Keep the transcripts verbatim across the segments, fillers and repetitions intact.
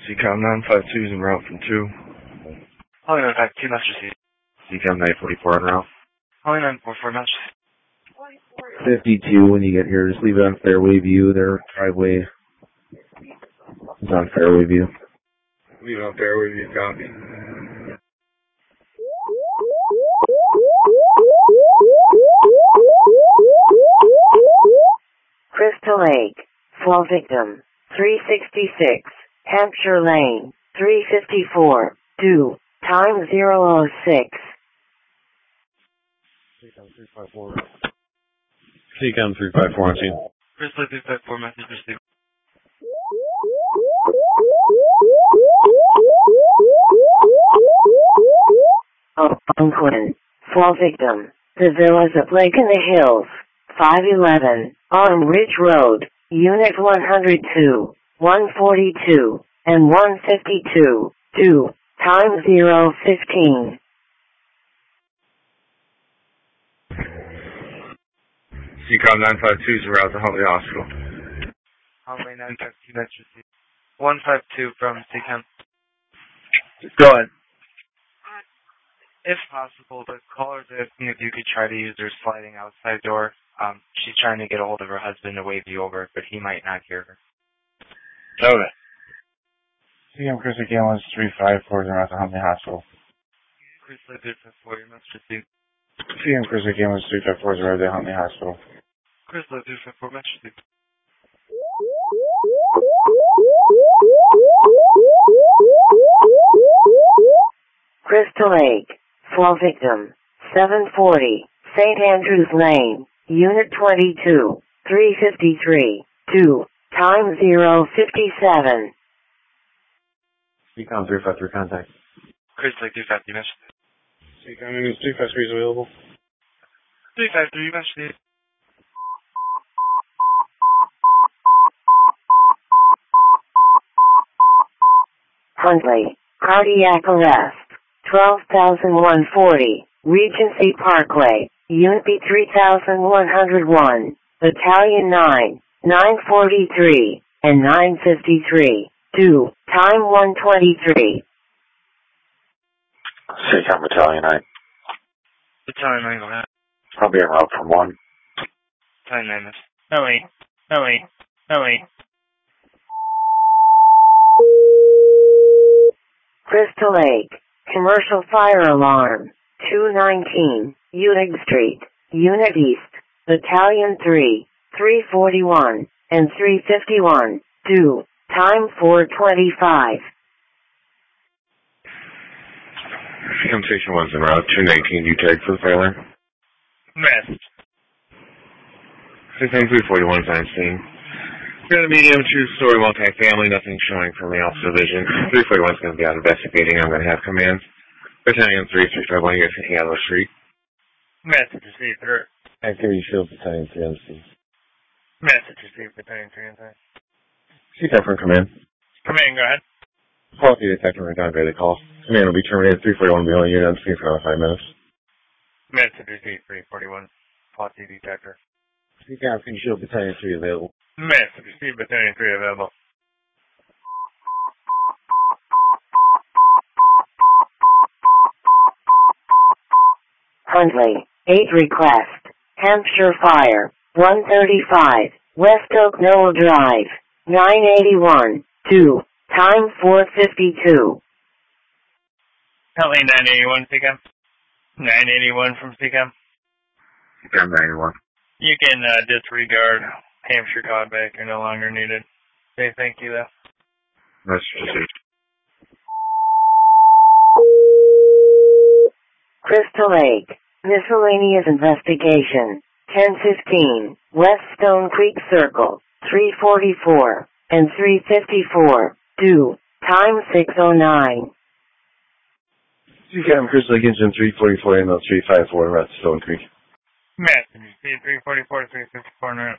C COM nine five two is en route from two. Holly nine five two, Master C. C COM nine forty-four en route. Holly nine four four, Master C. fifty-two, when you get here, just leave it on fairway view. Their driveway is on fairway view. Leave it on fairway view, copy. Crystal Lake, fall victim, three sixty-six, Hampshire Lane, three fifty-four, two, time zero oh six. C COM three five four. C COM three five four on scene. Crystal Lake three five four, Master C. Oakland, fall victim, the villas at Lake in the Hills, five eleven, Autumn Ridge Road, Unit one hundred two, one forty-two, and one fifty-two, two, time zero fifteen. C COM nine five two is en route to Huntley Hospital. Holly nine five two, Master C. one five two from C COM. Go ahead. If possible, the caller's asking if you could try to use her sliding outside door. Um, she's trying to get a hold of her husband to wave you over, but he might not hear her. Okay. C COM Chris again was three five four is en route to Huntley Hospital. Chris Lake three five four, Master C. C COM Chris again was three five four is en route to Huntley Hospital. Chris Lake three five four, Master C. Crystal Lake, fall victim, seven forty, Saint Andrews Lane, Unit twenty-two, three fifty-three, two, time zero fifty-seven. C COM three five three contact. Chris Lake three five three, Master C. C COM is three five three is available. three five three, Master C. Huntley, cardiac arrest, twelve thousand one hundred forty, Regency Parkway, Unit B three thousand one hundred one, Battalion nine, nine forty-three, and nine fifty-three, two, time one twenty-three. C COM Battalion nine. Battalion nine, go ahead. I'll be en route from one. Battalion nine, Master C. Ellie, Ellie, Ellie. Crystal Lake, commercial fire alarm, two nineteen, Unig Street, Unit East, Battalion three, three forty-one, and three fifty-one, two, time four twenty-five. C COM Station one's en route, two nineteen, U tag for the fire alarm. Missed. C COM three forty-one is on scene. Got a medium two-story multi-family, nothing showing from the officer vision. three forty-one is going to be out investigating. I'm going to have command. Battalion three, three five one, you guys can out of the street. Message received, through. Activity shield, Battalion three on scene. Message received, Battalion three on scene. C COM from command. Command, go ahead. Policy detector right down the call. Command will be terminated. three forty-one will be on unit on scene for another five minutes. Message received, three forty-one. Policy detector. C COM can shield Battalion three available. Message received, Battalion three available. Huntley, eight request, Hampshire Fire, one thirty-five, West Oak Knoll Drive, nine eighty-one, two, time four fifty-two. Ellie, nine eighty-one, C COM. nine eighty-one from C COM. C COM nine eighty-one. You can uh, disregard Hampshire callback. You're no longer needed. Say thank you, though. That's received. Crystal Lake, miscellaneous investigation, ten fifteen, West Stone Creek Circle, three forty-four, and three fifty-four, two, time six oh nine. C COM Crystal Lake Engine three forty-four, and three five four, West Stone Creek. Message received, three forty-four, three fifty-four, now.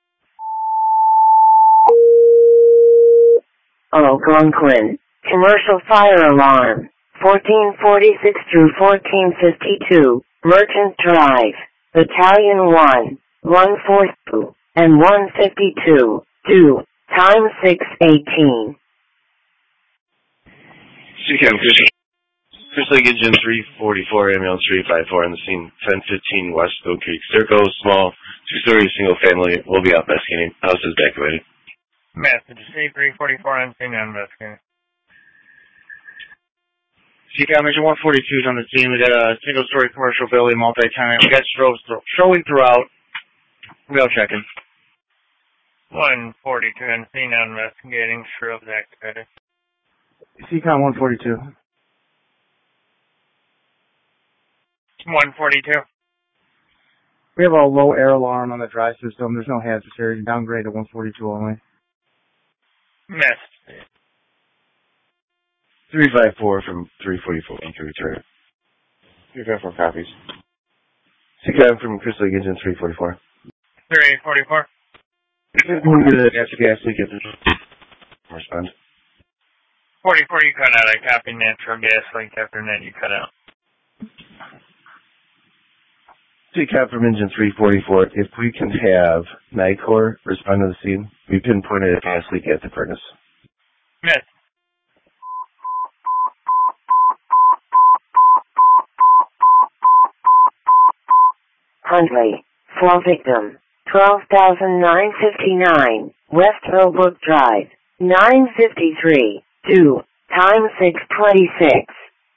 Algonquin, commercial fire alarm, fourteen forty-six through fourteen fifty-two, Merchant Drive, Battalion one, one forty-two, and one fifty-two, two, time six eighteen. C CAM, Chris, Chris Lake Engine three forty-four, ambulance three five four on the scene, ten fifteen West Oak Creek Circle, small, two-story, single family, will be out investigating. House is decorated. Message C three forty-four on scene and investigating. C CAM Mission one forty-two is on the scene. We got a single-story commercial building, multi-tenant. We got strobes showing throughout. We all checking. one forty-two on scene and investigating. Shrubs activated. C CAM one forty-two. one forty-two. We have a low air alarm on the dry system. There's no hazard area. Downgrade to one forty-two only. Message. three five four from three forty-four on three return. three five four copies. C CAM from Chris Lake Engine three forty-four. three forty-four. We'll get a gas to gas leak at the respond. forty-four, you cut out. I copy natural gas leak after net, you cut out. C CAM from Engine three forty-four, if we can have NICOR respond to the scene, we pinpointed a gas leak at the furnace. Yes. Huntley, flow victim, twelve thousand nine hundred fifty-nine, West Millbrook Drive, nine fifty-three, two, time six twenty-six.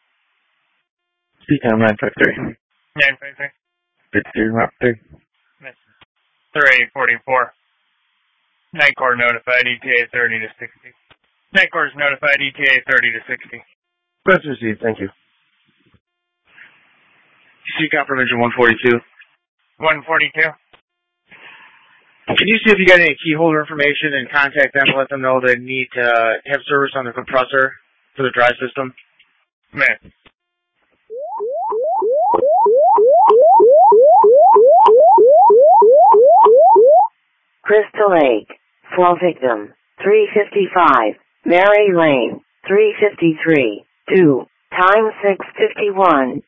C CAM nine five three. nine five three. fifty-three, route three. three forty-four. NICOR notified E T A thirty to sixty. NICOR is notified E T A thirty to sixty. Press received, thank you. C CAM from Engine one forty-two. one forty-two. Can you see if you got any key holder information and contact them and let them know they need to have service on the compressor for the dry system? Miss. Crystal Lake, flow victim, three fifty-five, Mary Lane, three fifty-three, two, time six fifty-one.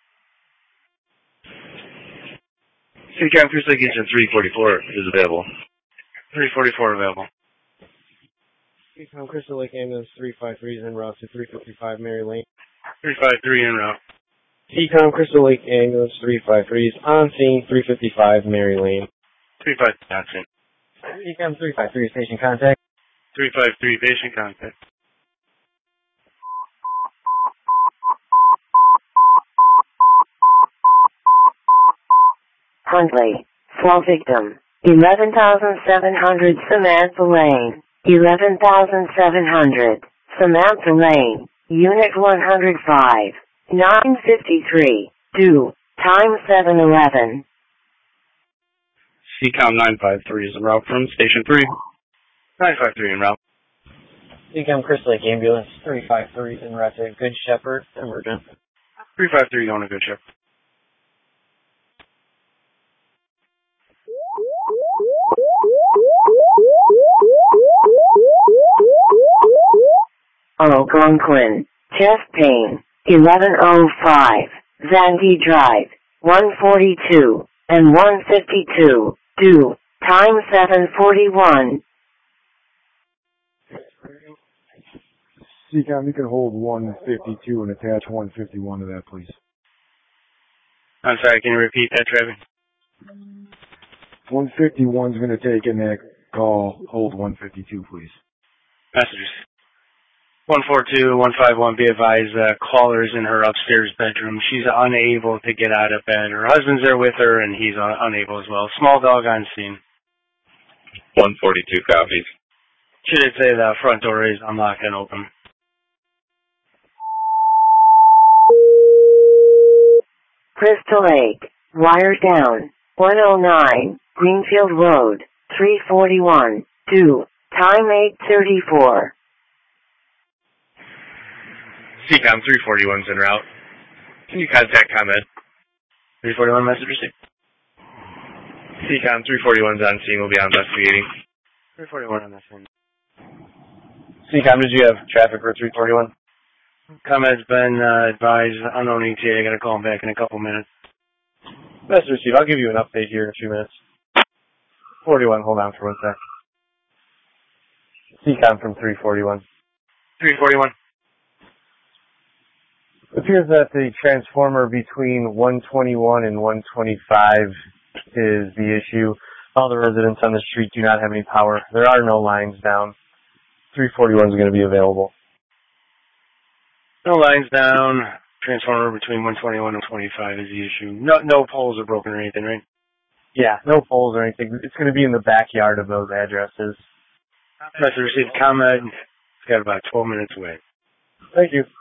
C CAM Chris Lake Engine three forty-four is available. three forty-four available. C CAM Crystal Lake Ambulance three five three is en route to three fifty-five Mary Lane. three five three en route. C CAM Crystal Lake Ambulance three five three is on scene three fifty-five Mary Lane. three five three on scene. C CAM three five three station contact. three five three patient contact. Huntley, flow victim, eleven thousand seven hundred Samantha Lane, eleven thousand seven hundred, Samantha Lane, Unit one oh five, nine fifty-three, two, time seven eleven. C CAM nine five three is en route from Station three. nine five three en route. C CAM Crystal Lake Ambulance three five three is en route to Good Shepherd, emergent. three five three going to Good Shepherd. Algonquin, chest pain, eleven oh five, Zandy Drive, one forty-two, and one fifty-two, two, time seven forty-one. C CAM, you can hold one fifty-two and attach one fifty-one to that, please. I'm sorry, can you repeat that, Trevor? one fifty-one's going to take in that call. Hold one fifty-two, please. Messages. one four two, one five one, be advised, uh, caller's in her upstairs bedroom. She's unable to get out of bed. Her husband's there with her, and he's un- unable as well. Small dog on scene. one forty-two copies. Should it say the front door is unlocked and open? Crystal Lake, wire down, one oh nine, Greenfield Road, three forty-one, two, time eight thirty-four. C CAM three forty-one's en route. Can you contact ComEd? three forty-one message received. C CAM three forty-one's on scene. We'll be on investigating. three forty-one on this one. C CAM, did you have traffic for three forty-one? ComEd's been uh, advised, unknown E T A, I gotta call him back in a couple minutes. Message received. I'll give you an update here in a few minutes. forty-one, hold on for one sec. C CAM from three forty-one. three forty-one. It appears that the transformer between one twenty-one and one twenty-five is the issue. All the residents on the street do not have any power. There are no lines down. three forty-one is going to be available. No lines down. Transformer between one twenty-one and twenty-five is the issue. No, no poles are broken or anything, right? Yeah, no poles or anything. It's going to be in the backyard of those addresses. Message received. ComEd. It's got about twelve minutes away. Thank you.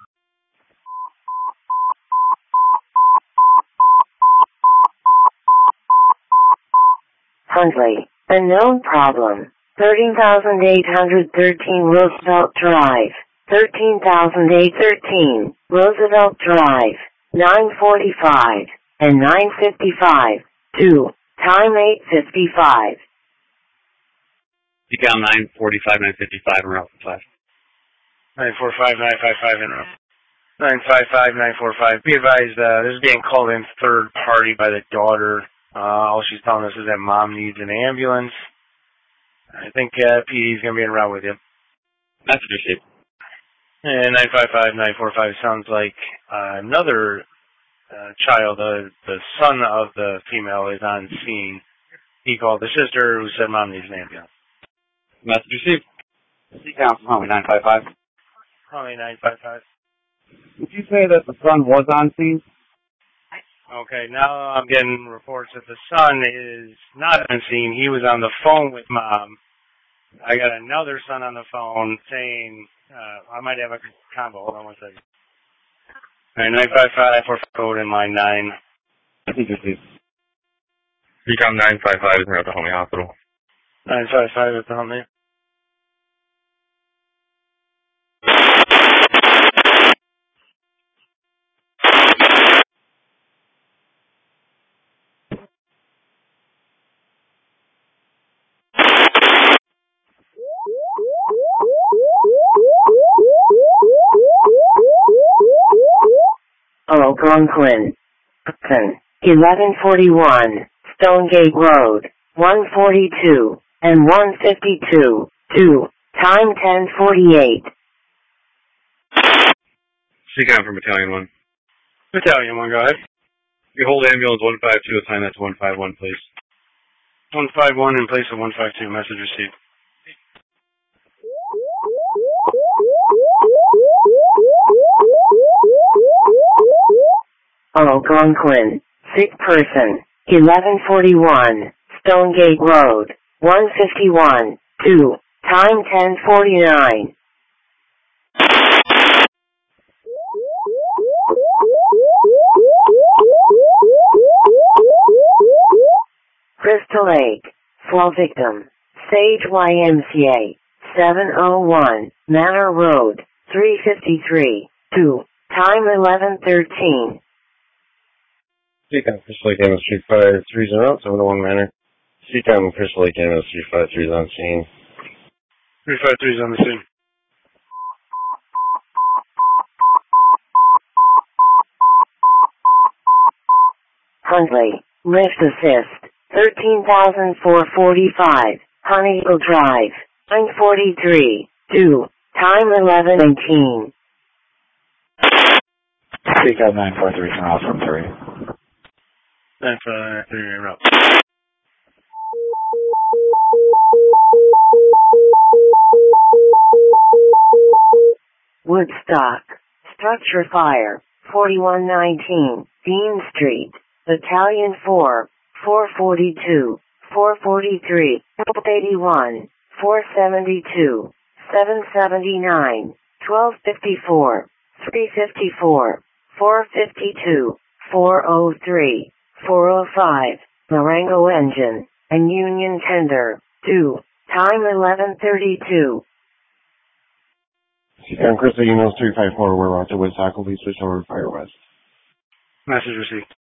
Huntley, a known problem. thirteen thousand eight hundred thirteen Roosevelt Drive. thirteen thousand eight hundred thirteen Roosevelt Drive. nine forty-five and nine fifty-five. two. Time eight fifty-five. You got nine forty-five, nine fifty-five, and route five. nine four five, nine five five, and route. nine five five, nine four five. Be advised, uh, this is being called in third party by the daughter. Uh, all she's telling us is that mom needs an ambulance. I think uh, P D's going to be en route with you. Message received. And nine five five, nine four five sounds like uh, another uh, child, uh, the son of the female, is on scene. He called the sister who said mom needs an ambulance. Message received. C Council, Homie nine five five. Homie nine five five. Did you say that the son was on scene? Okay, now I'm getting reports that the son is not on scene. He was on the phone with mom. I got another son on the phone saying, uh, I might have a combo. Hold on one second. All right, nine five five, four code in line nine. Become nine five five is now at the Homie Hospital. nine five five at the Homie. Algonquin. eleven forty-one, Stonegate Road, one forty-two, and one fifty-two, two, time ten forty-eight. Seacom from Battalion one. Battalion one, go ahead. You hold ambulance one five two, assign that to one five one, please. one five one in place of one five two, message received. Algonquin, sick person, eleven forty-one, Stonegate Road, one fifty-one, two, time ten forty-nine. Crystal Lake, fall victim, Sage Y M C A, seven oh one, Manor Road, three fifty-three, two, time eleven thirteen. Seacom, Crystal Lake Ambulance three five three is en route, seven oh one Manor. Seacom, Crystal Lake Ambulance three five three is on scene. three five three is on the scene. Huntley, lift assist, thirteen thousand four hundred forty-five, Honey Hill Drive, nine forty-three, two, time eleven nineteen. Seacom nine four three is en route from three. nine five three en route. Woodstock, structure fire, forty-one nineteen, Dean Street, Battalion four, four forty-two, four forty-three, eighty-one, four seventy-two, seven seventy-nine, twelve fifty-four, three fifty-four, four fifty-two, four oh three, four oh five, Marengo engine, and Union tender, two, time eleven thirty-two. Seacom, Crystal emails three five four, we're route to Woodstock, will be switched over to Fire West. Message received.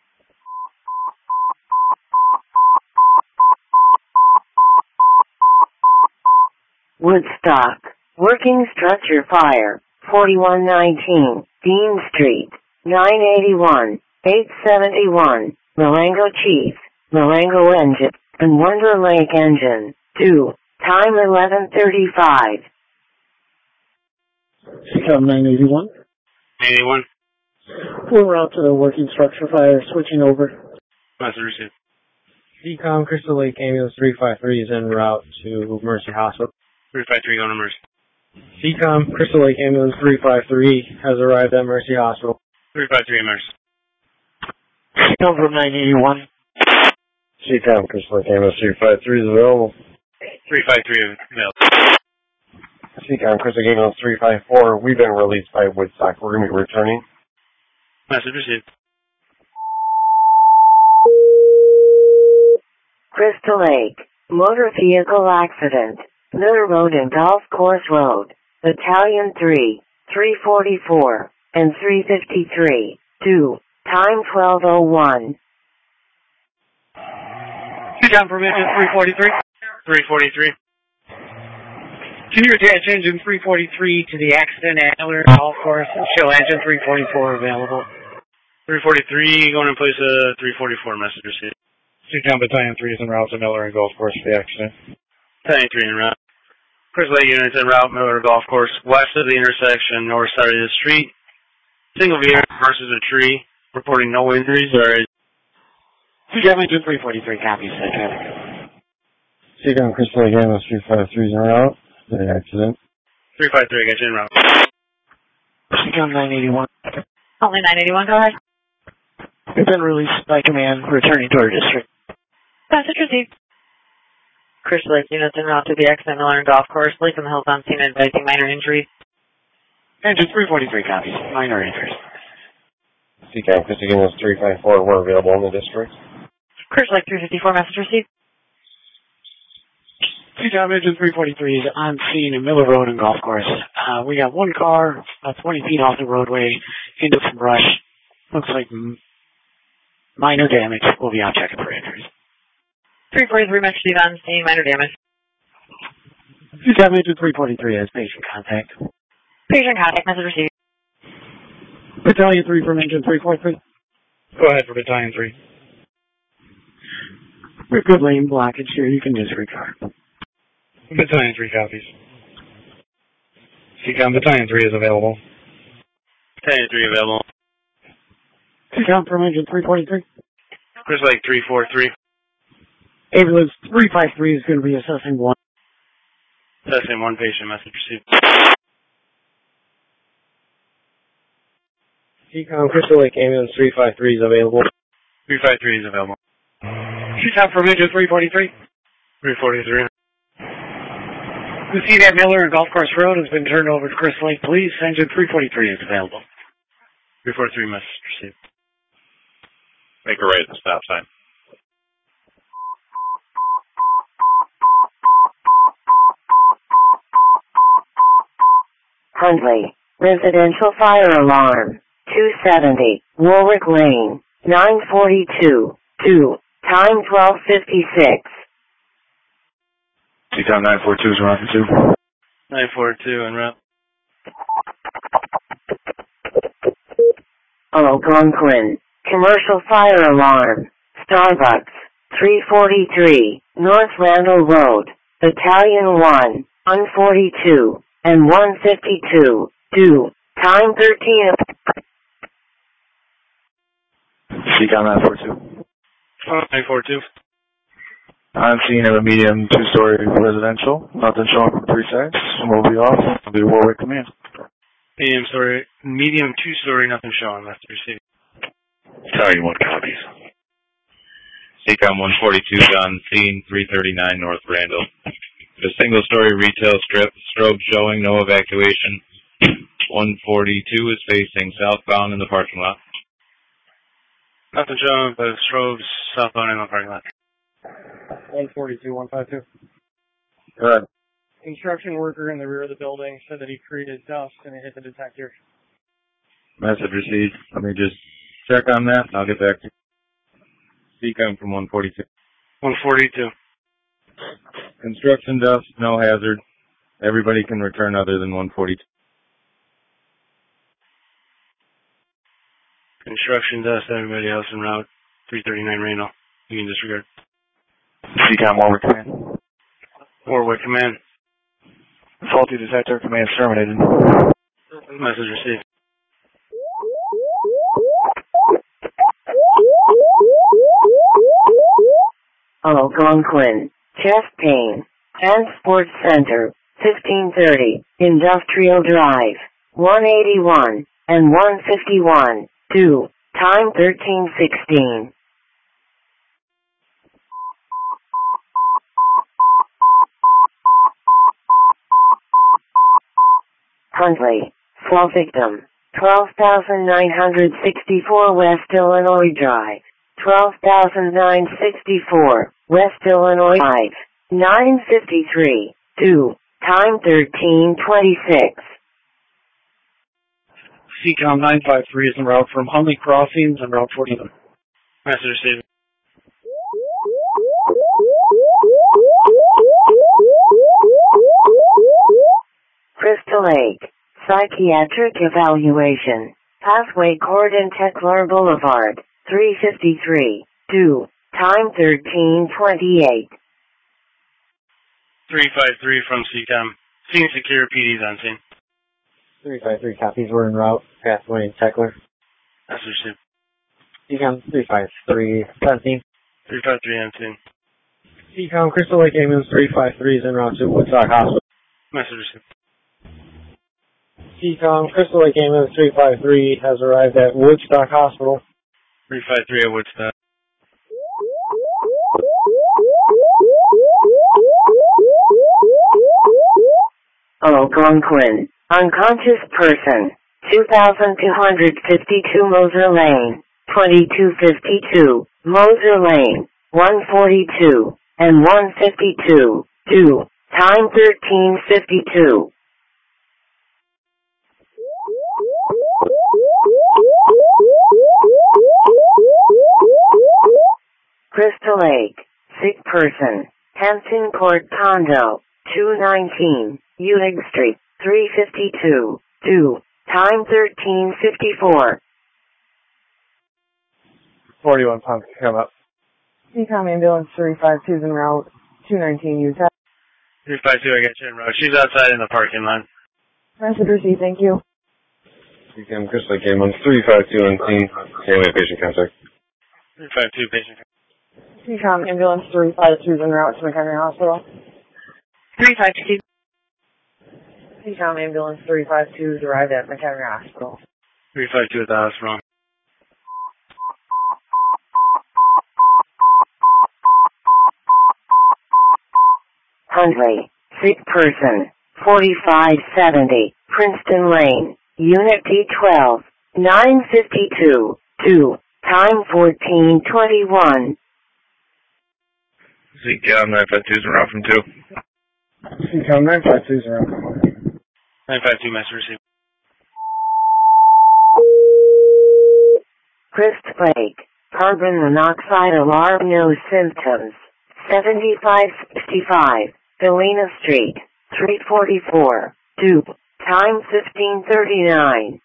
Woodstock, working structure fire, forty-one nineteen, Dean Street, nine eighty-one, eight seventy-one, Marengo Chief, Marengo engine, and Wonder Lake engine, two, time eleven thirty-five. Seacom nine eighty-one. eighty-one. Full route to the working structure fire, switching over. Message received. C COM, Crystal Lake Ambulance three five three is en route to Mercy Hospital. three five three, going to Mercy. C COM, Crystal Lake Ambulance three five three has arrived at Mercy Hospital. three five three, Mercy. C COM from nine eighty-one. C COM, Crystal Lake Ambulance three five three is available. three five three, available. C COM, Crystal Lake Ambulance three five four, we've been released by Woodstock. We're going to be returning. Message received. Crystal Lake, motor vehicle accident, Miller Road and Golf Course Road, Battalion three, three forty-four, and three fifty-three, two, time twelve oh one. C COM permission three forty-three. three forty-three. Can you attach engine three forty-three to the accident at Miller Golf Course and show engine three forty-four available? three forty-three, going in place of three forty-four, message received. C COM Battalion three is en route to Miller and Golf Course for the accident. Battalion three en route. Crystal Lake units en route, Miller Golf Course, west of the intersection, north side of the street. Single vehicle versus a tree, reporting no injuries or... C COM engine three forty-three, copies, that traffic. C COM, Crystal Lake Ambulance three five three is en route to the accident. three five three, I got you en route. C COM nine eighty-one. Only nine eighty-one, go ahead. We've been released by command, returning to our district. Message received. Crystal Lake units en route to the accident, Miller and Golf Course. Latham Hills on scene advising minor injuries. Engine three forty-three, copies, minor injuries. C COM, Crystal Lake Ambulance three five four, we're available in the district. Crystal Lake three fifty-four, message received. C COM engine three forty-three is on scene in Miller Road and Golf Course. Uh, we got one car about twenty feet off the roadway into some brush. Looks like m- minor damage. We'll be out checking for injuries. three forty-three, message received on scene, minor damage. C COM engine three forty-three has patient contact. Patient contact, message received. Battalion three from engine three forty-three. Go ahead for Battalion three. We're good lane blockage here. You can disregard. Battalion three copies. C COM Battalion three is available. Battalion three available. C COM from engine three forty-three. Crystal Lake three forty-three. Ambulance three five three is going to be assessing one. Assessing one patient, message received. C COM, Crystal Lake Ambulance three five three is available. three five three is available. C COM from engine three forty-three. three forty-three. You see that Miller and Golf Course Road has been turned over to Crystal Lake Police. Engine three forty-three is available. three forty-three, message received. Make a right at the stop sign. Hundley, residential fire alarm, two seventy, Warwick Lane, nine forty-two, two, time twelve fifty-six. C COM nine four two is around for two. nine four two en route. Algonquin, commercial fire alarm, Starbucks, three forty-three, North Randall Road, Battalion one, one forty-two, and one fifty-two, two, time thirteen. C COM nine four two. nine four two. I'm seeing a medium two-story residential. Nothing showing from three sides. We'll be off. It'll be Warwick Command. Medium story, medium two-story, nothing showing, message received. Battalion one copies. C COM one forty-two on scene, three thirty-nine North Randall. A single-story retail strip, strobe showing, no evacuation. one forty-two is facing southbound in the parking lot. Nothing showing, but strobes southbound in the parking lot. one forty-two, one fifty-two. Good. Construction worker in the rear of the building said that he created dust and it hit the detector. Message received. Let me just check on that and I'll get back to you. C COM from one forty-two. one forty-two. Construction dust, no hazard. Everybody can return other than one forty-two. Construction dust, everybody else en route. three thirty-nine Reno. You can disregard. C COM Warwick Command. Warwick Command. Faulty detector, command terminated. Message received. Algonquin, chest pain, and sports center, fifteen thirty, Industrial Drive, one eighty-one, and one fifty-one, two, time thirteen sixteen. Huntley, fall victim, twelve thousand nine hundred sixty-four West Illinois Drive, twelve thousand nine hundred sixty-four, West Illinois Drive, nine fifty-three, two, time thirteen twenty-six. C COM nine five three is en route from Huntley Crossings on Route forty. Message received. Crystal Lake, psychiatric evaluation, Pathway Court and Techlar Boulevard, three fifty-three, two, time thirteen twenty-eight. three five three from C COM. Scene secure, P D's on scene. three five three copies, we're en route, Pathway and Techler. Message received. C COM three five three, seventeen. three five three on scene. C COM Crystal Lake Ambulance three five three is en route to Woodstock Hospital. Message received. C COM Crystal Lake Ambulance three five three has arrived at Woodstock Hospital. three five three at Woodstock. Algonquin, unconscious person, two thousand two hundred fifty-two Moser Lane, twenty-two fifty-two, Moser Lane, one forty-two, and one fifty-two, two, time thirteen fifty-two. Crystal Lake, sick person, Hampton Court Condo, two nineteen, Ulig Street, three fifty-two, two, time thirteen fifty-four. forty-one pumps come up. C COM Ambulance three five two is en route, two nineteen Utah. three five two, I got you en route. She's outside in the parking lot. Message received, thank you. C COM Crystal Lake Ambulance three five two on scene, same way patient contact. three five two, patient contact. C COM Ambulance three five two is en route to McHenry Hospital. three five two. C COM Ambulance three five two has arrived at McHenry Hospital. three five two at the hospital. Huntley, sick person, forty-five seventy, Princeton Lane, Unit D twelve, nine fifty-two, two, time fourteen twenty-one. C COM nine five two is en route from two. C COM nine five two is en route from one. nine five two, message received. Crystal Lake, carbon monoxide alarm, no symptoms, seventy-five sixty-five, Galena Street, three forty-four, two, time fifteen thirty-nine.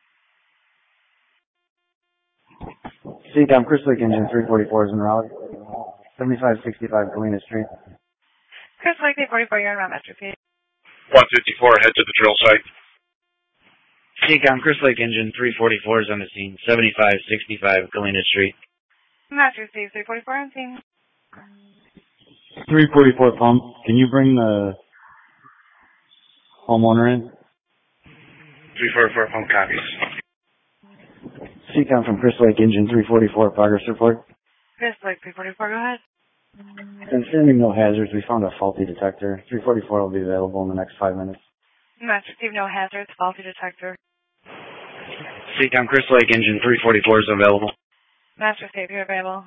C COM Crystal Lake Engine three forty-four is en route, seventy-five sixty-five Galena Street. Crystal Lake three forty-four, you're on Metro P. one fifty-four, head to the drill site. C COM Crystal Lake Engine three forty-four is on the scene, seventy-five sixty-five Galena Street. Metro P, three forty-four on scene. three forty-four pump, can you bring the homeowner in? three forty-four pump copies. C COM from Crystal Lake Engine three forty-four, progress report. Crystal Lake three forty-four, go ahead. Confirming no hazards, we found a faulty detector. three forty-four will be available in the next five minutes. Metro P, no hazards, faulty detector. C COM Crystal Lake Engine three forty-four is available. Metro P, you're available.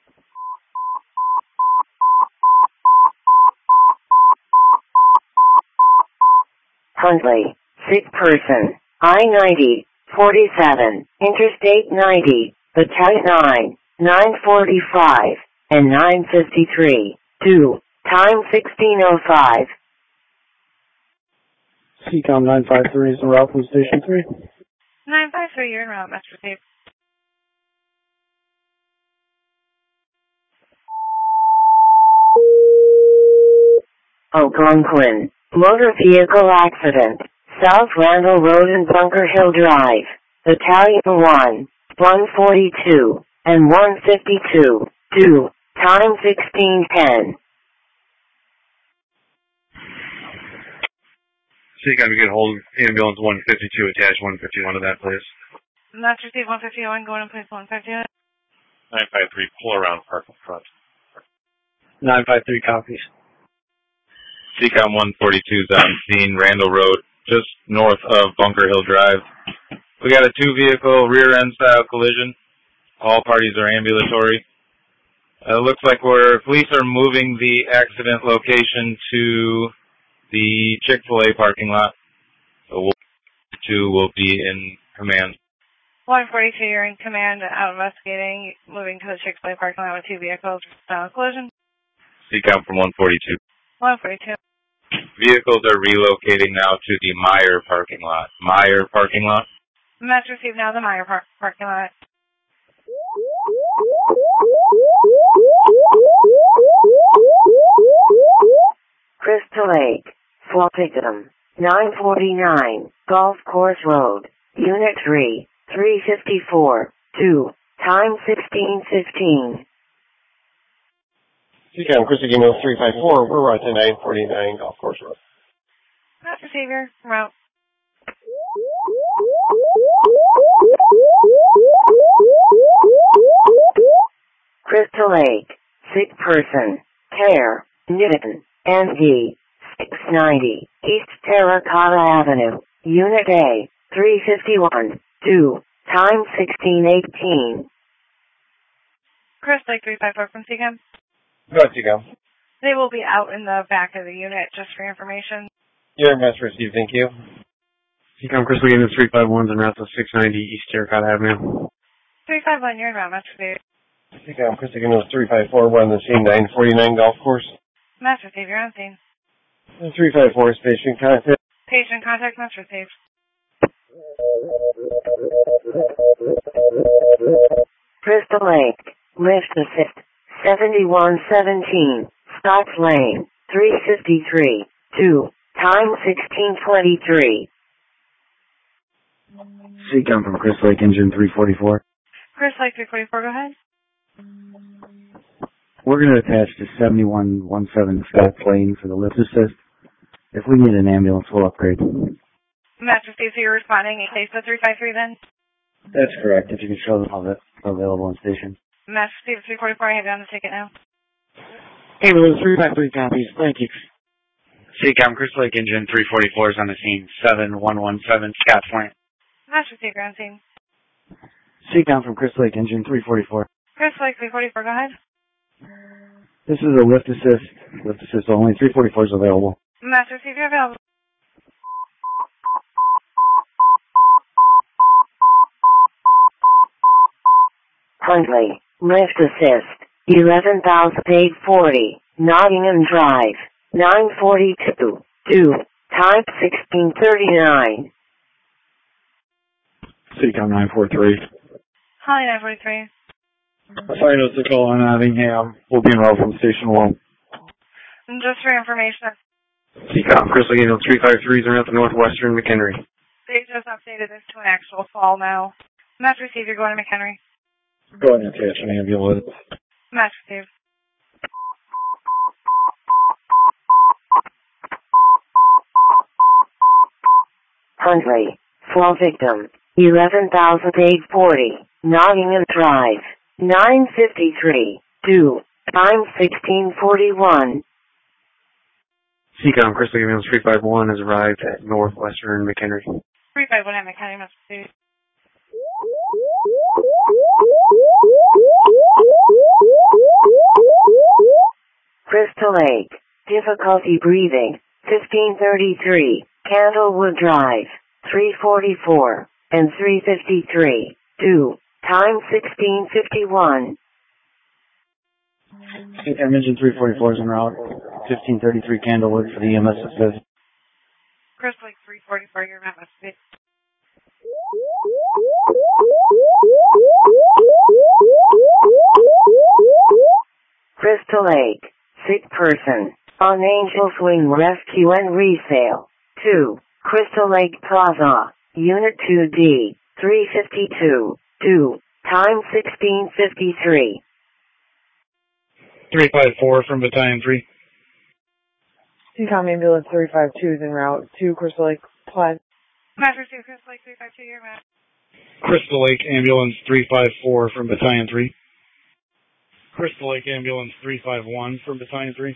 Huntley, sick person, I ninety, forty-seven, Interstate ninety, Battalion nine, nine forty-five, and nine fifty-three, two, time sixteen oh five. C COM nine five three is en route from Station three. nine five three, you're en route, Metro P. Algonquin, motor vehicle accident, South Randall Road and Bunker Hill Drive, Battalion one, one forty-two, and one fifty-two, two, time sixteen ten. See, can we get hold of ambulance one fifty-two, attach one fifty-one to that, please. That's received one fifty-one, going to place one fifty-one. nine five three, pull around, park in front. nine five three copies. C COM one forty-two is on scene, Randall Road, just north of Bunker Hill Drive. We got a two-vehicle rear-end style collision. All parties are ambulatory. Uh, it looks like we're police are moving the accident location to the Chick-fil-A parking lot. So we'll, two will be in command. one forty-two, you're in command, out investigating, moving to the Chick-fil-A parking lot with two vehicles, style collision. C COM from one forty-two. one forty-two. Vehicles are relocating now to the Meyer parking lot. Meyer parking lot. That's received now, the Meyer par- parking lot. Crystal Lake, Fall Victim, nine forty-nine, Golf Course Road, Unit three, three fifty-four, two, time sixteen fifteen. C COM, Crystal Game three five four, we're right to nine forty-nine Golf Course Road. That's received, your route. Crystal Lake, sick person, care, Newton, N D, six ninety, East Terracotta Avenue, Unit A, three fifty-one, two, time sixteen eighteen. Chris Lake three five four from C COM. Go ahead, C COM. They will be out in the back of the unit, just for information. Your message received, thank you. C COM, Crystal Game three five one's en route to six ninety East Terracotta Avenue. three five one, you're in route, Master Dave. C COM, Crystal Game three five four, we're on the scene, nine forty-nine Golf Course. Master Dave, you're on scene. three five four, station contact. Patient contact, Master Dave. Crystal Lake, lift assist, seventy-one seventeen, Stocks Lane, three fifty-three, two, time sixteen twenty-three. C COM from Chris Lake, engine three forty-four. Chris Lake three forty-four, go ahead. We're going to attach to seventy-one seventeen Scott Lane for the lift assist. If we need an ambulance, we'll upgrade. Master Steve, so you're responding in case of three five three then? That's correct, if you can show them all that available in station. Master Steve, three forty-four, I have you on the ticket now. Ambulance three five three copies, thank you. C COM, Chris Lake, engine three forty-four is on the scene, seven one one seven Scotts Lane. Master Steve, ground scene. C COM from Chris Lake, engine three forty-four. Chris Lake three forty-four, go ahead. This is a lift assist. Lift assist only. three forty-four is available. Master Steve, you're available. Huntley, lift assist, eleven thousand eight hundred forty, Nottingham Drive, nine forty-two, two, time sixteen thirty-nine. C COM nine four three. Holly nine forty-three. Final to call on Nottingham. We'll be enrolled from Station one. And just for information, C COM, Crystal Game three five three is around the northwestern McHenry. they just updated this to an actual fall now. Master Steve, you're going to McHenry. Go ahead and attach an ambulance. Master Steve. Huntley, fall victim, eleven thousand eight hundred forty, Nottingham Drive, nine fifty-three, two, time sixteen forty-one. C COM, Crystal Game three five one has arrived at northwestern McHenry. three five one at McHenry, Master Steve. Crystal Lake, difficulty breathing, fifteen thirty-three, Candlewood Drive, three forty-four, and three fifty-three, two, time sixteen fifty-one. C COM engine three forty-four is en route. fifteen thirty-three Candlewood for the E M S assist. Chris Lake three forty-four, you're at Master Steve. Crystal Lake, sick person, on Angel Swing Rescue and Resale, two, Crystal Lake Plaza, Unit two D, three fifty-two, two, time sixteen fifty-three. three five four from Battalion three. T-Com ambulance three five two is en route to Crystal Lake Plaza. Master two, Crystal Lake three five two, you're Matt. Crystal Lake Ambulance three five four from Battalion three. Crystal Lake Ambulance three five one from Battalion three.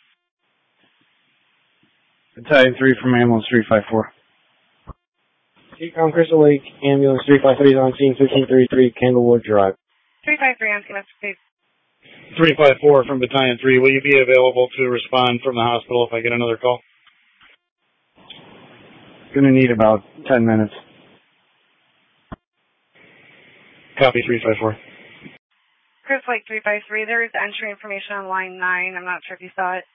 Battalion three from Ambulance three five four. T-Com Crystal Lake Ambulance three five three is on scene fifteen thirty-three Candlewood Drive. three five three on scene, Master two. three five four from Battalion three. Will you be available to respond from the hospital if I get another call? Gonna need about ten minutes. Copy three five four. Crystal Lake three five three, there is entry information on line nine. I'm not sure if you saw it.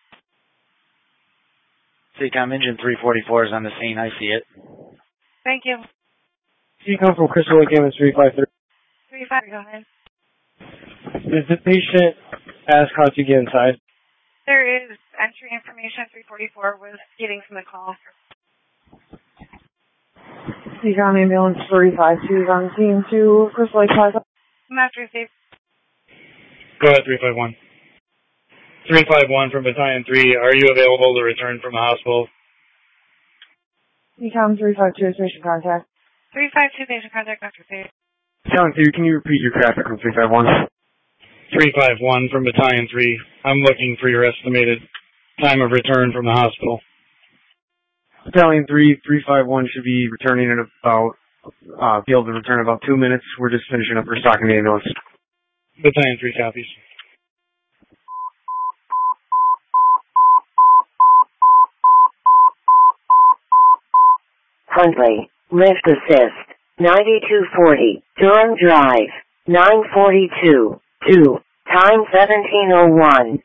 T-Com engine three forty-four is on the scene. I see it. Thank you. T-Com from Crystal Lake Ambulance three five three. three five, go ahead. Does the patient ask how to get inside? There is entry information three forty-four was getting from the call. T-Com ambulance three five two is on scene to Crystal Lake Plaza. Master received. Go ahead, three five one. three five one from Battalion three. Are you available to return from the hospital? T-Com three five two is patient contact. three five two, patient contact, Master received. Battalion three, can you repeat your traffic from three five one? three five one from Battalion three. I'm looking for your estimated time of return from the hospital. Battalion three, three five one should be returning in about, uh, be able to return in about two minutes. We're just finishing up restocking the ambulance. Battalion three copies. Huntley, lift assist, ninety-two forty, Durham Drive, nine forty-two, two, time seventeen oh one.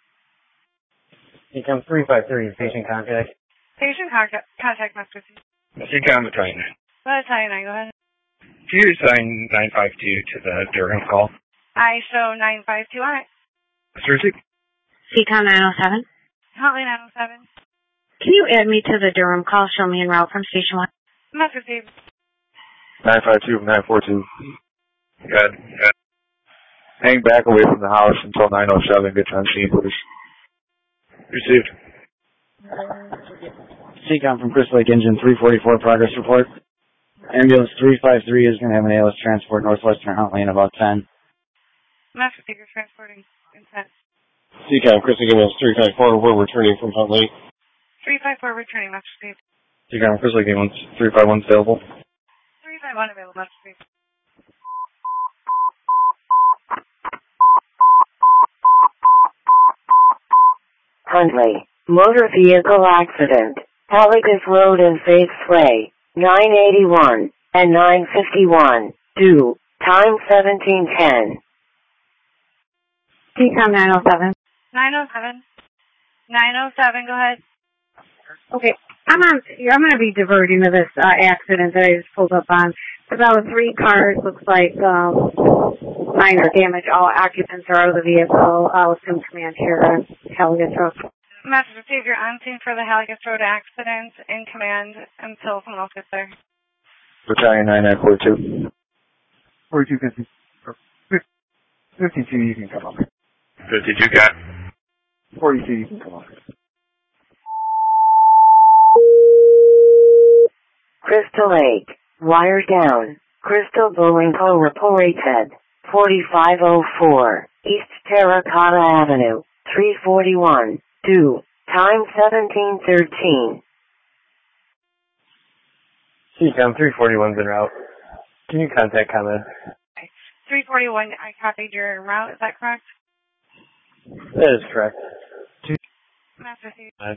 T-Com three five three, patient contact. Patient contact, contact Master received. T-Com Battalion. Battalion nine, go ahead. Can you assign nine five two to the Durham call? I show nine five two on it. Master received. C-Com nine oh seven. Huntley nine oh seven. Can you add me to the Durham call? Show me en route from Station one. Master received. nine five two, nine four two. Good. Good. Hang back away from the house until nine oh seven gets on scene, please. Received. C-Com from Crystal Lake Engine three forty-four, progress report. Ambulance three five three is going to have an A L S transport Northwestern Huntley in about ten. Master Speaker transporting intent. C-Com Crystal Lake Ambulance three five four, we're returning from Huntley. three five four returning, Master Speaker. C-Com Crystal Lake Ambulance three five one available. three five one available, Master Speaker. Huntley, motor vehicle accident, Haligas Road and Faith's Way, nine eighty-one and nine fifty-one, due, time seventeen ten. T-Com nine oh seven. nine oh seven. nine oh seven, go ahead. Okay, I'm on. I'm going to be diverting to this uh, accident that I just pulled up on. It's about three cars. Looks like um, minor damage. All occupants are out of the vehicle. I'll assume command here on Haligas Road. Master Steve, you're on scene for the Haligas Road accident. In command until someone else gets there. Battalion nine nine four two. forty-two fifty. fifty-two, you can come up. fifty-two, got. forty-two, you can come up. Crystal Lake, wire down. Crystal Bowling Co. reported, forty-five oh four, East Terracotta Avenue, three forty-one, two, time seventeen thirteen. C-Com three forty-one's en route. Can you contact comment? three forty-one, I copied your route, is that correct? That is correct. Master Steve. Uh,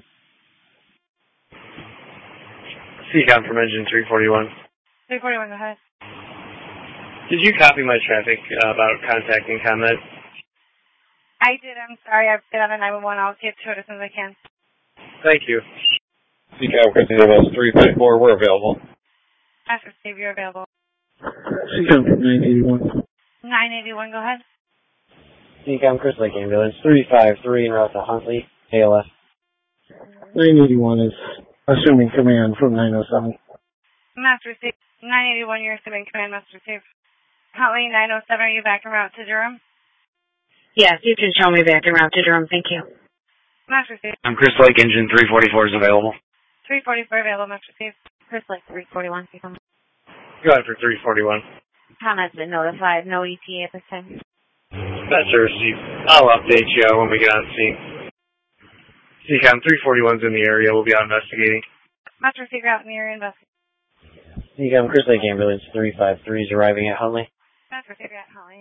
C-Com from engine three forty-one. three forty-one, go ahead. Did you copy my traffic uh, about contacting comment? I did, I'm sorry, I've been on a nine one one, I'll get to it as soon as I can. Thank you. C-Com Crystal Lake Ambulance three five four, we're available. Master Steve, you're available. C-Com from nine eighty-one. nine eighty-one, go ahead. C-Com Crystal Lake Ambulance three five three en route to Huntley, A L S. nine eighty-one is assuming command from nine oh seven. Master Steve, nine eighty-one, you're assuming command, Master Steve. Huntley, nine oh seven, are you back en route to Durham? Yes, you can show me back en route to Durham. Thank you. Match received. I'm Chris Lake, engine three forty-four is available. three forty-four available, match received. Chris Lake, three forty-one. Go ahead for three forty-one. Tom has been notified. No E T A at this time. That's a receipt. I'll update you when we get on scene. C COM three forty-one's in the area. We'll be out investigating. Match received out in the area investigating. C COM Chris Lake Ambulance three five three is arriving at Huntley. Match received at Huntley.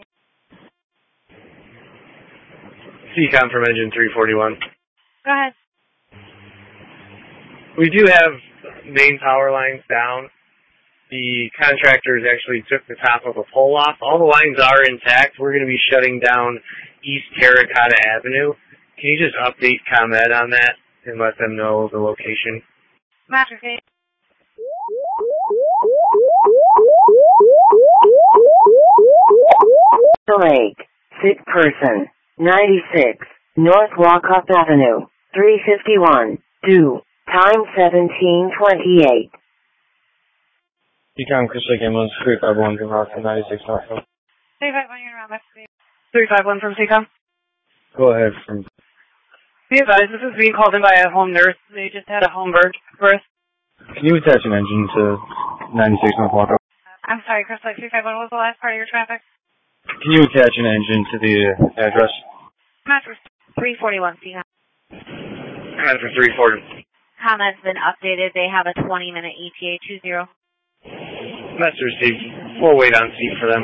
C COM from engine three forty-one. Go ahead. We do have main power lines down. The contractors actually took the top of a pole off. All the lines are intact. We're going to be shutting down East Terracotta Avenue. Can you just update ComEd on that and let them know the location? Match received. Lake, sick person, ninety-six, North Walkup Avenue, three fifty-one, due, time seventeen twenty-eight. C COM Chris Lake Ambulance three five one from Rock ninety-six North. three five one, you're around, match received. three five one from C COM. Go ahead from... Be advised, this is being called in by a home nurse. They just had a home birth. birth. Can you attach an engine to ninety-six North Walkup? I'm sorry, Chris Lake three five one, what was the last part of your traffic? Can you attach an engine to the address? Match received. three forty-one, C COM. That's for three forty. ComEd's been updated. They have a twenty minute E T A two zero. That's received. We'll wait on seat for them.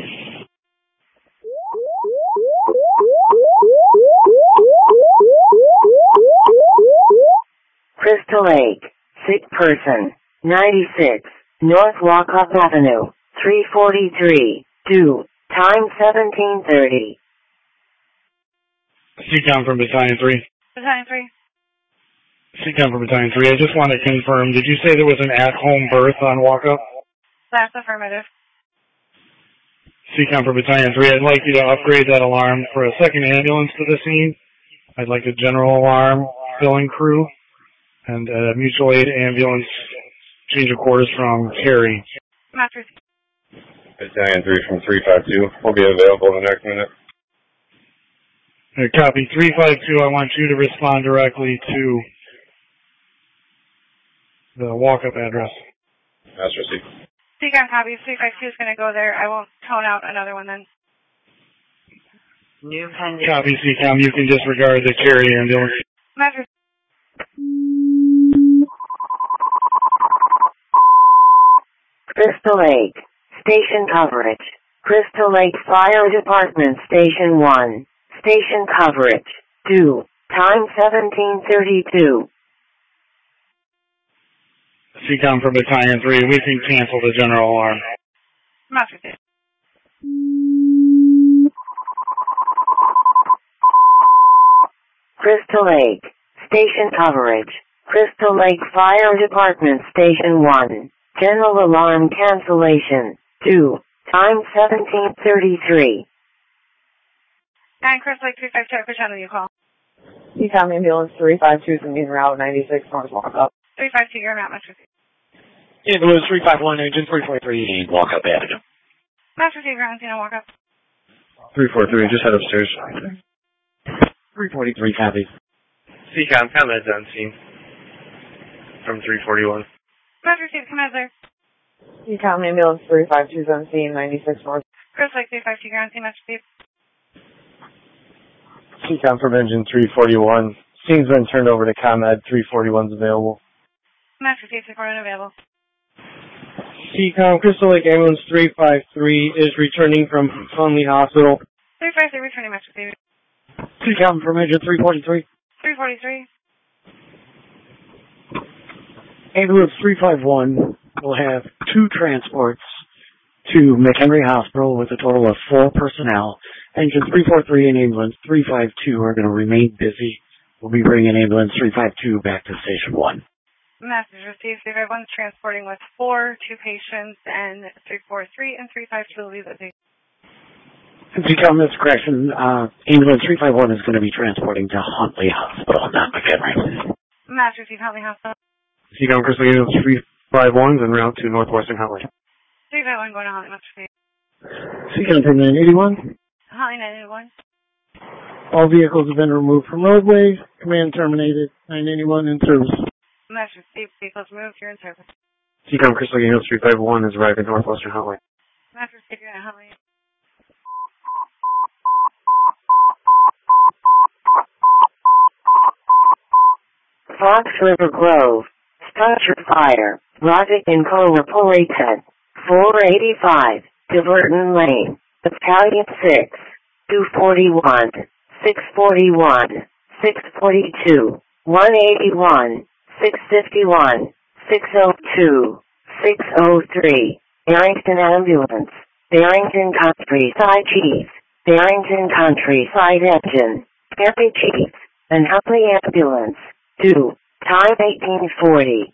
Crystal Lake, sick person, ninety-six, North Walkup Avenue, three forty-three, due, time seventeen thirty. C COM from Battalion three. Battalion three. C COM from Battalion three. I just want to confirm, did you say there was an at-home birth on walk-up? That's affirmative. C COM from Battalion three. I'd like you to upgrade that alarm for a second ambulance to the scene. I'd like a general alarm filling crew and a mutual aid ambulance change of quarters from Terry. Match received. Battalion three from three five two. We'll be available in the next minute. Uh, copy. three five two, I want you to respond directly to the walk-up address. That's received. C COM copy. three five two is going to go there. I won't tone out another one then. New pending. Copy, C COM. You can disregard the Terry ambulance. Match received. Crystal Lake, station coverage. Crystal Lake Fire Department Station one. Station coverage, due, time seventeen thirty-two. C COM from Battalion three, we can cancel the general alarm. Match received. Crystal Lake, station coverage. Crystal Lake Fire Department Station one. General alarm cancellation, due, time seventeen thirty-three. And Chris Lake three five two, return the call. C COM ambulance three five two is in route ninety-six North Walkup. three five two, you're around, match received. Ambulance three five one, engine three forty-three, Walkup Avenue. Match received, ground zero, Walkup. three forty-three, just head upstairs. three forty-three, copy. C COM, ComEd's on scene. From three forty-one. Match received, come out there. C COM ambulance three five two is on scene, ninety-six North. Chris Lake three five two, ground zero, match received. C COM from engine three forty-one. Scene's been turned over to ComEd. three forty-one's available. Match received, support unavailable. C COM Crystal Lake Ambulance three five three is returning from Huntley Hospital. three five three, returning match received. C COM from engine three forty-three. three forty-three. Ambulance three five one will have two transports to McHenry Hospital with a total of four personnel. Engine three forty-three and ambulance three five two are going to remain busy. We'll be bringing ambulance three five two back to station one. Message received. three five one is transporting with four, two patients, and three forty-three and three five two will leave the patient. C COM, that's correction. Uh, ambulance three five one is going to be transporting to Huntley Hospital, not McHenry. Message received. Huntley Hospital. C COM Crystal Ambulance three five one is en route to Northwestern Huntley. three five one going to Huntley. Message received. C COM from nine eighty-one. Huntley nine eighty-one. All vehicles have been removed from roadway. Command terminated. nine eighty-one in service. Master Steve, vehicles moved. You're in service. C COM Crystal Gables three five one is arriving at Northwestern Highway. Master Steve, you're in Highway. Fox River Grove. Structure fire. Logic and co-reported. four eighty-five. Diverton Lane. Battalion six. two forty-one. six forty-one. six forty-two. one eighty-one. six fifty-one. six oh two. six oh three. Barrington Ambulance. Barrington Countryside Chief. Barrington Countryside Engine. Deputy Chief. And Huntley Ambulance. two. Time eighteen forty.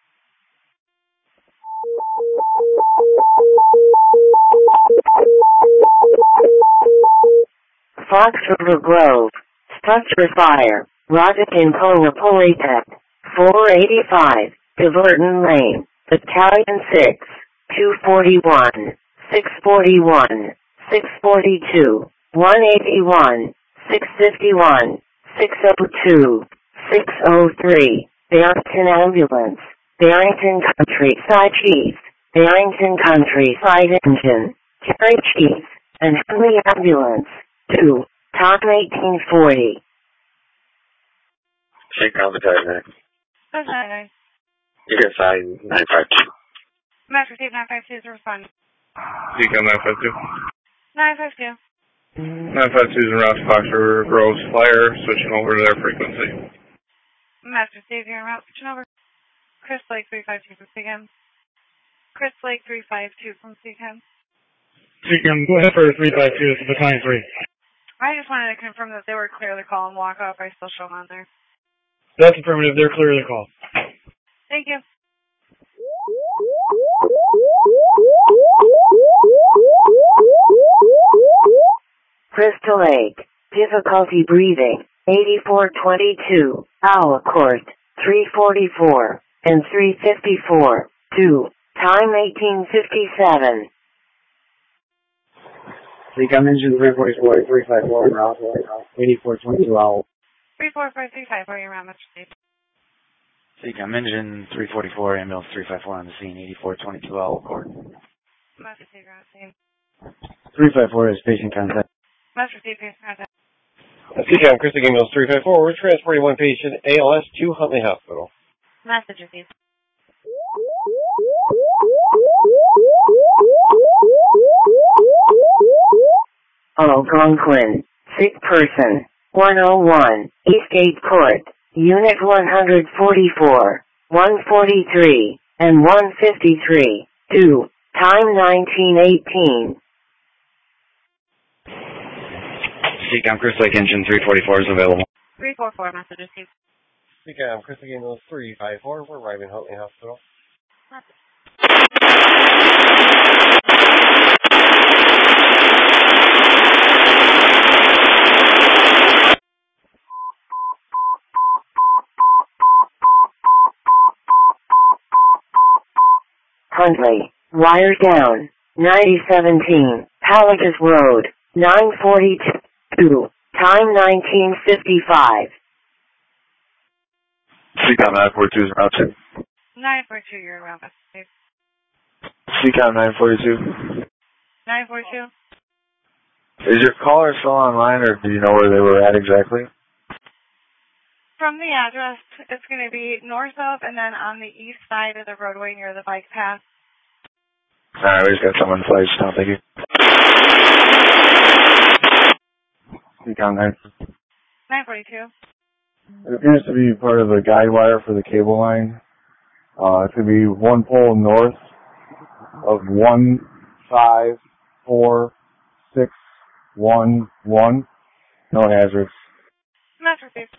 Fox River Grove. Structure fire. Logic and co-reported. four eighty-five. Diverton Lane. Battalion six. two forty-one. six forty-one. six forty-two. one eighty-one. six fifty-one. six oh two. six oh three. Barrington Ambulance. Barrington Countryside Chief. Barrington Countryside Engine. Carry Chief. And Henley Ambulance. two. Time eighteen forty. Shake on the Titanic. That's nine nine. You can sign nine five two. Master Steve, nine five two is responding. C COM nine five two. nine five two. nine five two is around Fox River Groves Fire, switching over to their frequency. Master Steve, you're en route, switching over. Chris Lake three five two from C COM. Chris Lake three five two from C COM. C COM, go ahead for three five two, this is Battalion three. I just wanted to confirm that they were clear to call and walk off. I still show them on there. That's affirmative, they're clear to call. Thank you. Crystal Lake. Difficulty breathing. eighty-four twenty-two. Owl Court. three forty-four. And three fifty-four. two. Time eighteen fifty-seven. C COM engine three forty-four, three five four, eighty-four twenty-two Owl. three four five three five, where are you around, Mister Steve? C COM engine three forty-four, ambulance three five four on the scene, eighty-four twenty-two Owl Court. Master Steve, you're on the scene. three five four is patient contact. Master Steve, patient contact. C COM Crystal Gables three five four, we're transporting one patient, A L S to Huntley Hospital. Message received. Algonquin. Sick person. one oh one. Eastgate Court. Unit one forty-four. one forty-three. And one fifty-three. two. Time nineteen eighteen. C COM Crystal Lake engine three forty-four is available. three four four, message received. C COM Crystal Gables three five four, we're arriving at Huntley Hospital. Huntley. Wire down. ninety seventeen. Palagas Road. nine forty-two. Time nineteen fifty-five. C COM nine forty-two is around two. nine four two, you're around, Mister Steve. C COM nine forty-two. nine four two. Is your caller still online, or do you know where they were at exactly? From the address, it's going to be north of and then on the east side of the roadway near the bike path. Alright, we just got someone in place. No, thank you. C COM nine. nine forty-two. It appears to be part of the guide wire for the cable line. Uh, it's going to be one pole north of one five four six one one. No hazards. That's received.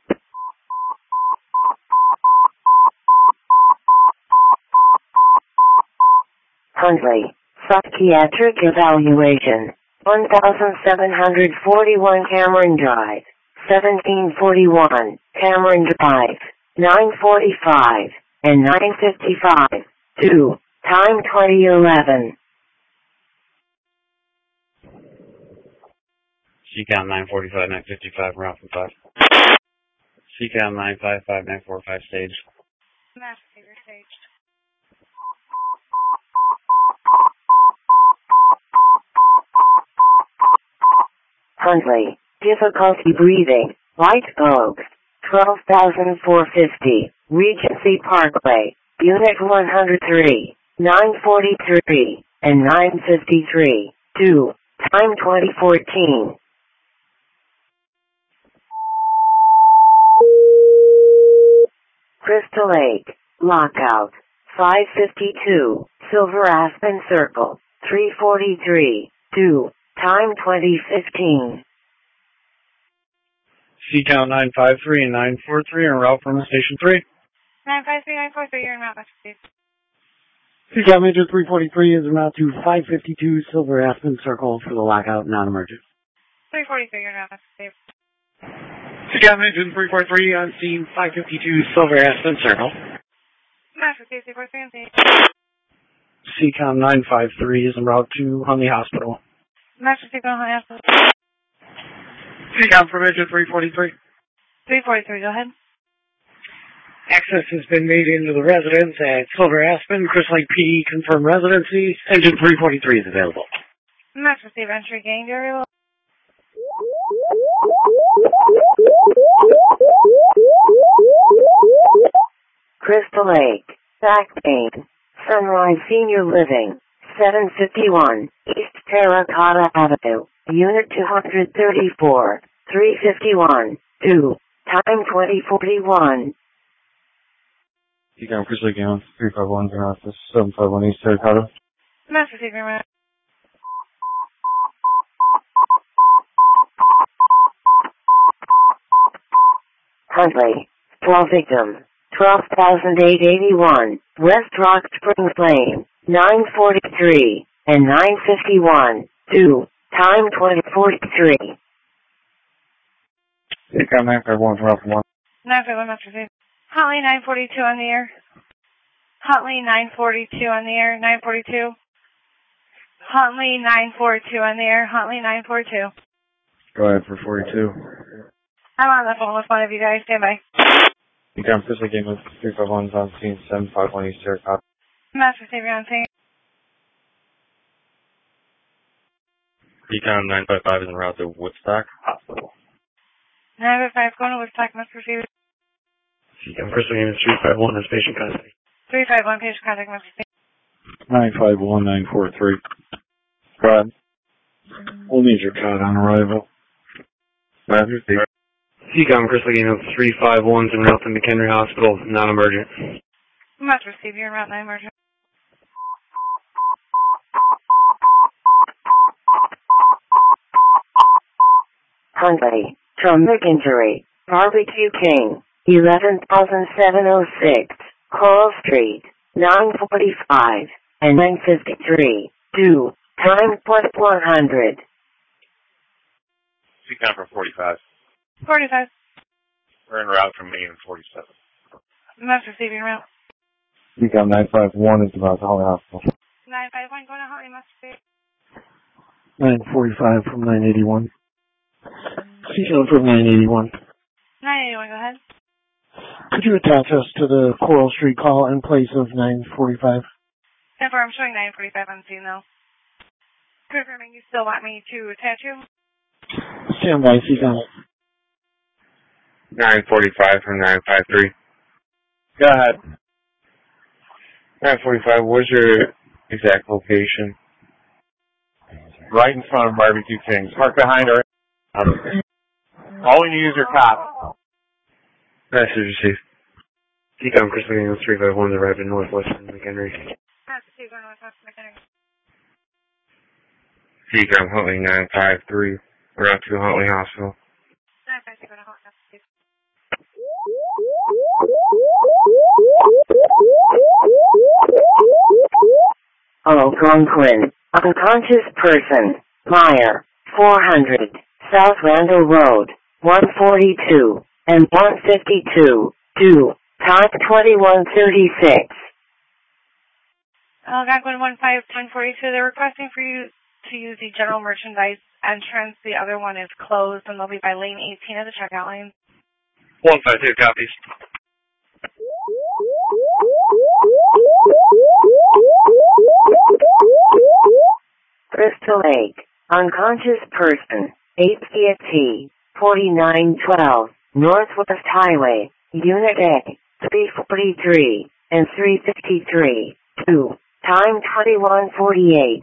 Huntley. Psychiatric evaluation. seventeen forty-one Cameron Drive. seventeen forty-one Cameron Drive. nine forty-five and nine fifty-five. two. Time twenty eleven. C C CAM nine forty-five, nine fifty-five, route from five. C CAM nine five five, nine four five, stage. Master Savior staged. Huntley, difficulty breathing, White Oaks, twelve thousand four hundred fifty, Regency Parkway, Unit one hundred three, nine forty-three, and nine fifty-three, two, time twenty fourteen. Crystal Lake, lockout, five fifty-two, Silver Aspen Circle, three forty-three, two, time twenty fifteen. C CAM nine five three and nine four three en route from Station three. nine five three, nine four three, you're in route, Master Steve. C CAM Major three forty-three is en route to five fifty-two Silver Aspen Circle for the lockout non-emergent. three forty-three, you're in route, Master Steve. C CAM Major three forty-three on scene five fifty-two Silver Aspen Circle. Master Steve, three forty-three on scene. C CAM nine five three is en route to Huntley Hospital. Master Steve, go ahead. C CAM for Major three forty-three. three forty-three, go ahead. Access has been made into the residence at Silver Aspen. Crystal Lake P D confirmed residency. Engine three forty-three is available. Master Steve, entry gained area. Crystal Lake, Back Pain, Sunrise Senior Living, seven fifty-one, East Terracotta Avenue, Unit two hundred thirty-four, three fifty-one, two, time twenty forty-one. C CAM Crystal Lake Ambulance three five one, zero office, seven five one East Terracotta. Master Steve, you're in. Huntley, twelve victim, twelve thousand eight hundred eighty-one, West Rock Springs Lane, nine forty-three, and nine fifty-one, two, time twenty forty-three. C CAM nine five one, route from one. nine five one, Master Steve. Huntley, nine forty-two on the air. Huntley, nine forty-two on the air, nine forty-two. Huntley, nine forty-two on the air, Huntley, nine forty-two. Go ahead for forty-two. I'm on the phone with one of you guys. Stand by. C CAM Crystal Lake Ambulance three five one is on scene, seven five one East Terracotta. Master Steve, you're on scene. C CAM nine five five is en route to Woodstock Hospital. nine five five, going to Woodstock, Master Steve. C CAM Crystal Lake Ambulance three five one is patient contact. three five one, patient contact, Master Steve. nine five one, nine four three. Go ahead. We'll need your code on arrival. Master Steve. C CAM Crystal Lake Ambulance three five one is en route to McHenry Hospital, non-emergent. Master Steve, you're in route nine emergent. Huntley, traumatic injury, Barbecue King, eleven thousand seven hundred six, Coral Street, nine forty-five, and nine fifty-three, two, time twenty-one hundred. C CAM for forty-five. forty-five. We're en route from Main forty-seven. Master Steve, you're in route. C CAM nine five one is about to Holly Hospital. nine five one, going to Huntley, Master Steve. nine forty-five from nine eighty-one. C CAM from nine eighty-one. nine eighty-one, go ahead. Could you attach us to the Coral Street call in place of nine forty-five? Therefore, I'm showing nine forty-five on scene, though. Confirming you still want me to attach you? Stand by, C CAM. nine forty-five from nine five three. Go ahead. nine forty-five, where's your exact location? Right in front of Barbecue Kings. Park behind her. All we need is your cop. Master received. C CAM Crystal Lake Ambulance three five one is arrived in Northwestern McHenry. Master Steve, going to Northwestern McHenry. C CAM Huntley nine five three. We're out to Huntley Hospital. nine five three, going to Huntley, Master Steve. Algonquin, unconscious person, Meyer, four hundred, South Randall Road, one forty-two, and one fifty-two, two, time twenty-one thirty-six. Algonquin one five one forty-two, they're requesting for you to use the general merchandise entrance. The other one is closed, and they'll be by lane eighteen of the checkout lane. one five two copies. Crystal Lake, unconscious person, H P F T, forty-nine twelve, Northwest Highway, Unit A, three forty-three, and three fifty-three, two, time twenty-one forty-eight.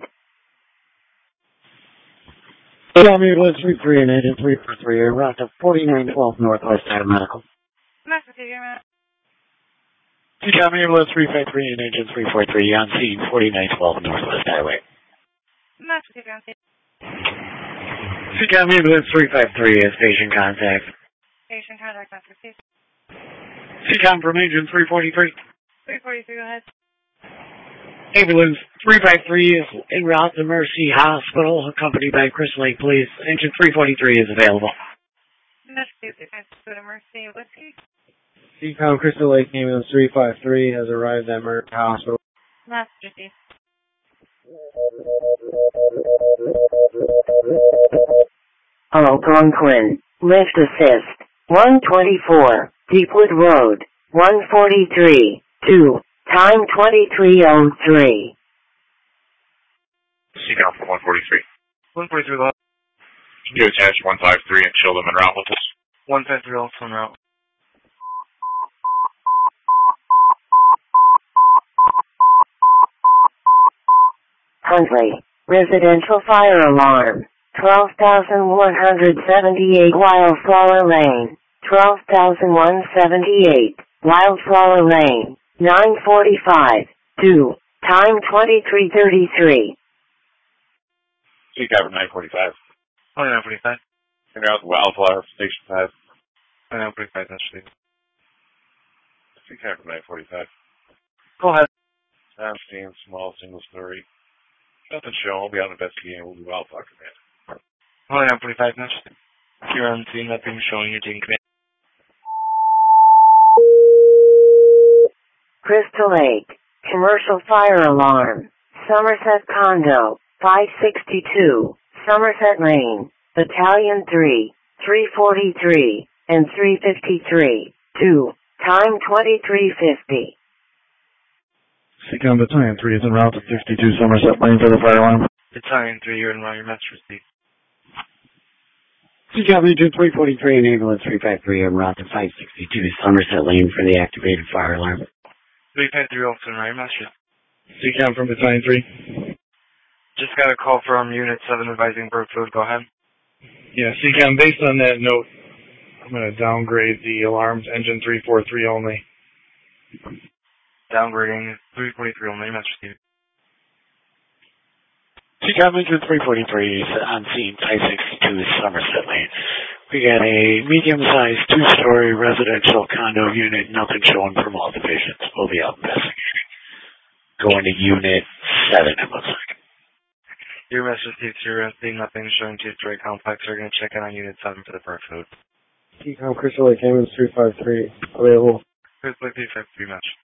County Ambulance three three and agent three four three are route to forty-nine twelve Northwest Highway Medical. Master Figure, Matt. County Ambulance three five three and agent three four three on scene forty-nine twelve Northwest Highway. Master Figure, Matt. County Ambulance three five three is patient contact. Patient contact, Master Figure. C COM from agent three forty-three. three forty-three, go ahead. Ambulance three five three is en route to Mercy Hospital, accompanied by Crystal Lake Police. Engine three forty-three is available. Master Figure, go to Mercy Whiskey. C COM Crystal Lake Ambulance three five three has arrived at Mercy Hospital. Master Figure. Algonquin, lift assist, one twenty-four, Deepwood Road, one forty-three, two, time twenty-three oh three. C COM for one forty-three. one forty-three, go ahead. Can you attach one five three and show them en route with us? one five three also en route. Huntley, residential fire alarm, twelve thousand one hundred seventy-eight Wildflower Lane, twelve thousand one hundred seventy-eight, Wildflower Lane, nine forty-five, two, time twenty-three thirty-three. C COM for nine forty-five. nine forty-five. En route to Wildflower, Station five. nine forty-five, that's true. C COM for nine forty-five. Go ahead. I'm seeing small single story. Nothing shown. We'll be out investigating. We'll do Wildflower Command. nine forty-five, that's true. You're on scene, nothing showing your team command. Crystal Lake, commercial fire alarm, Somerset Condo, five sixty-two, Somerset Lane, Battalion three, three forty-three, and three fifty-three, two, time twenty-three fifty. C COM Battalion three is en route to fifty-two Somerset Lane for the fire alarm. Battalion three, you're in route, your message received. C COM Agent three forty-three and Ambulance three five three en route to five sixty-two Somerset Lane for the activated fire alarm. three five three also en route, your message. C COM from Battalion three. Just got a call from Unit seven advising bird food, go ahead. Yeah, C COM, based on that note, I'm going to downgrade the alarms, engine three forty-three only. Downgrading three forty-three only, message received. C COM Engine three forty-three is on scene five sixty-two Somerset Lane. We got a medium-sized two-story residential condo unit, nothing showing from all the patients. We'll be out investigating. Going to Unit seven, it looks like. Your message received, you're on scene, nothing showing two-story complex. We're going to check in on Unit seven for the bird food. C COM Crystal Lake Ambulance three five three, available. Crystal Lake three five three, match.